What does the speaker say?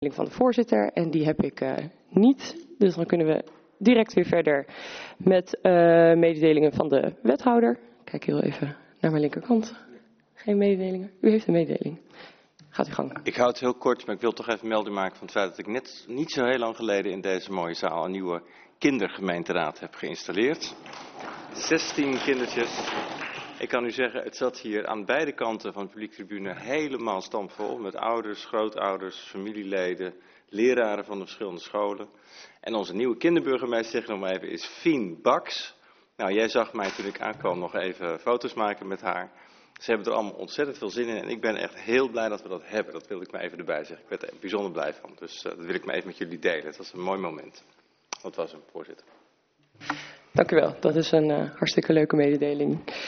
van de voorzitter en die heb ik niet. Dus dan kunnen we direct weer verder met mededelingen van de wethouder. Kijk heel even naar mijn linkerkant. Geen mededelingen. U heeft een mededeling. Gaat uw gang. Ik hou het heel kort, maar ik wil toch even melding maken van het feit dat ik net niet zo heel lang geleden in deze mooie zaal een nieuwe kindergemeenteraad heb geïnstalleerd. 16 kindertjes. Ik kan u zeggen, het zat hier aan beide kanten van de publiektribune helemaal stampvol met ouders, grootouders, familieleden, leraren van de verschillende scholen. En onze nieuwe kinderburgemeester, zeg ik nog maar even, is Fien Baks. Nou, jij zag mij toen ik aankwam nog even foto's maken met haar. Ze hebben er allemaal ontzettend veel zin in en ik ben echt heel blij dat we dat hebben. Dat wil ik maar even erbij zeggen. Ik werd er bijzonder blij van. Dus dat wil ik maar even met jullie delen. Het was een mooi moment. Dat was hem, voorzitter. Dank u wel. Dat is een hartstikke leuke mededeling.